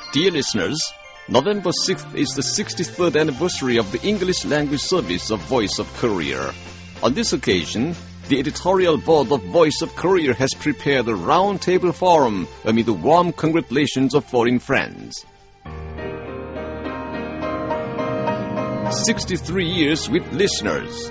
Dear listeners, November 6th is the 63rd anniversary of the English language service of Voice of Korea. On this occasion, the editorial board of Voice of Korea has prepared a roundtable forum amid the warm congratulations of foreign friends. 63 years with listeners.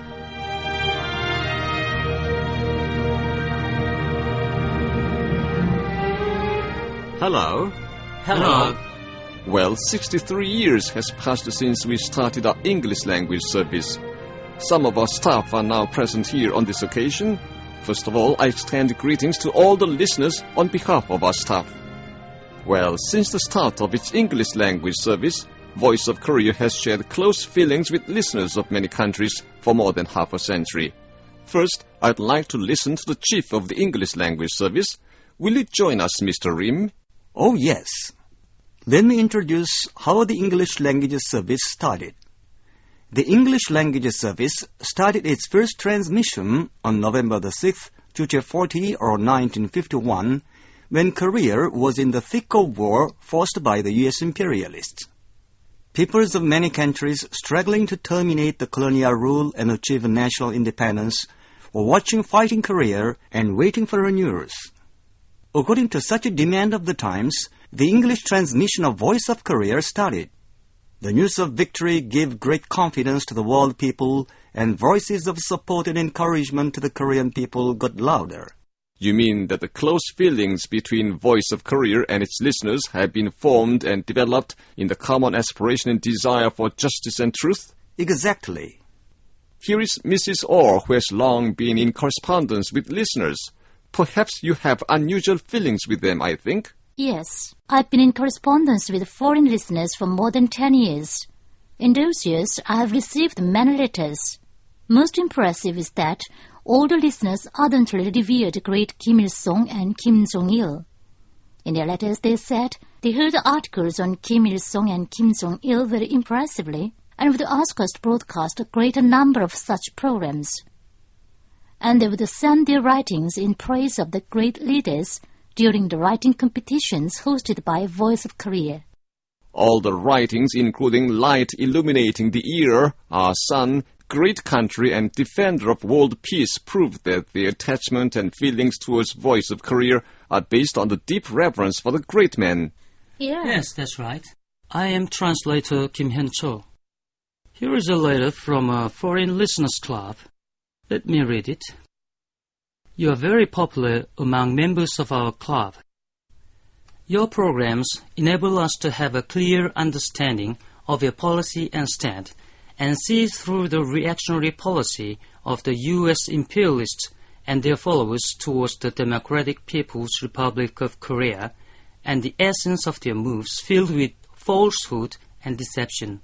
Hello. Hello. Well, 63 years has passed since we started our English language service. Some of our staff are now present here on this occasion. First of all, I extend greetings to all the listeners on behalf of our staff. Well, since the start of its English language service, Voice of Korea has shared close feelings with listeners of many countries for more than half a century. First, I'd like to listen to the chief of the English language service. Will you join us, Mr. Rim? Oh, yes. Let me introduce how the English language service started. The English language service started its first transmission on November the 6th, 2040 or 1951, when Korea was in the thick of war forced by the U.S. imperialists. Peoples of many countries struggling to terminate the colonial rule and achieve national independence were watching fighting Korea and waiting for her news. According to such a demand of the times, the English transmission of Voice of Korea started. The news of victory gave great confidence to the world people, and voices of support and encouragement to the Korean people got louder. You mean that the close feelings between Voice of Korea and its listeners have been formed and developed in the common aspiration and desire for justice and truth? Exactly. Here is Mrs. Orr, who has long been in correspondence with listeners. Perhaps you have unusual feelings with them, I think? Yes, I've been in correspondence with foreign listeners for more than 10 years. In those years, I have received many letters. Most impressive is that all the listeners ardently revered the great Kim Il-sung and Kim Jong-il. In their letters, they said they heard the articles on Kim Il-sung and Kim Jong-il very impressively and would ask us to broadcast a greater number of such programs. And they would send their writings in praise of the great leaders during the writing competitions hosted by Voice of Korea. All the writings, including Light Illuminating the Year, Our Sun, Great Country, and Defender of World Peace, prove that their attachment and feelings towards Voice of Korea are based on the deep reverence for the great man. Yeah. Yes, that's right. I am translator Kim Hyun-cho. Here is a letter from a foreign listeners club. Let me read it. You are very popular among members of our club. Your programs enable us to have a clear understanding of your policy and stand and see through the reactionary policy of the U.S. imperialists and their followers towards the Democratic People's Republic of Korea and the essence of their moves filled with falsehood and deception.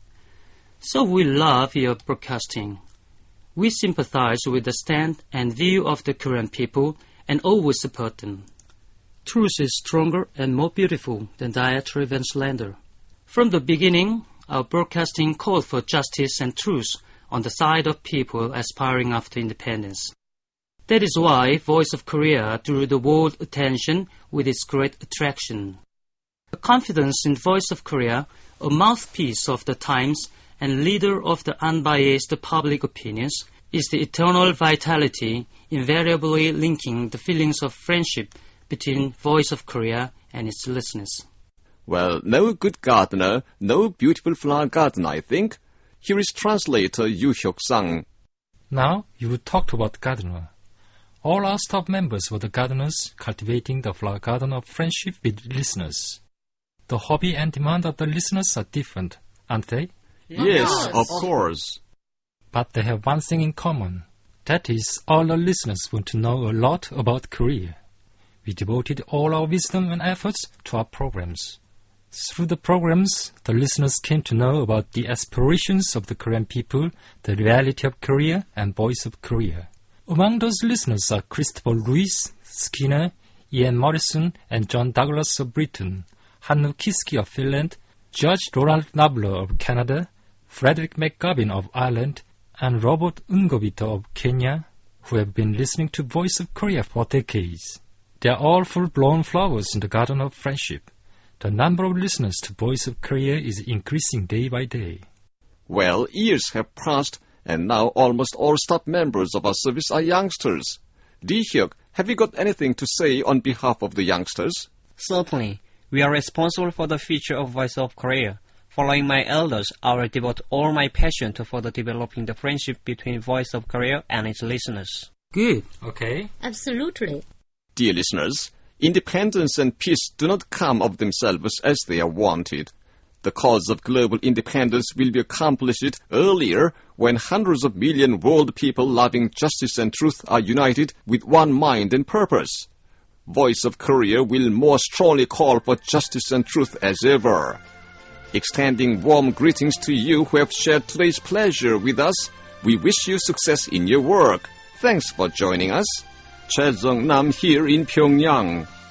So we love your broadcasting. We sympathize with the stand and view of the Korean people and always support them. Truth is stronger and more beautiful than diatribe and slander. From the beginning, our broadcasting called for justice and truth on the side of people aspiring after independence. That is why Voice of Korea drew the world attention with its great attraction. The confidence in Voice of Korea, a mouthpiece of the times and leader of the unbiased public opinions, is the eternal vitality invariably linking the feelings of friendship between Voice of Korea and its listeners. Well, no good gardener, no beautiful flower garden, I think. Here is translator Yu Hyuk-sang. Now you talked about gardener. All our staff members were the gardeners cultivating the flower garden of friendship with listeners. The hobby and demand of the listeners are different, aren't they? Yes, of course. But they have one thing in common. That is, all the listeners want to know a lot about Korea. We devoted all our wisdom and efforts to our programs. Through the programs, the listeners came to know about the aspirations of the Korean people, the reality of Korea, and Voice of Korea. Among those listeners are Christopher Lewis, Skinner, Ian Morrison, and John Douglas of Britain, Hannu Kiski of Finland, George Ronald Nabler of Canada, Frederick McGovern of Ireland, and Robert Ngobito of Kenya, who have been listening to Voice of Korea for decades. They are all full-blown flowers in the garden of friendship. The number of listeners to Voice of Korea is increasing day by day. Well, years have passed, and now almost all staff members of our service are youngsters. Di-hyuk, have you got anything to say on behalf of the youngsters? Certainly. We are responsible for the future of Voice of Korea. Following my elders, I will devote all my passion to further developing the friendship between Voice of Korea and its listeners. Good. Okay. Absolutely. Dear listeners, independence and peace do not come of themselves as they are wanted. The cause of global independence will be accomplished earlier when hundreds of million world people loving justice and truth are united with one mind and purpose. Voice of Korea will more strongly call for justice and truth as ever. Extending warm greetings to you who have shared today's pleasure with us, we wish you success in your work. Thanks for joining us. Choi Jung-nam here in Pyongyang.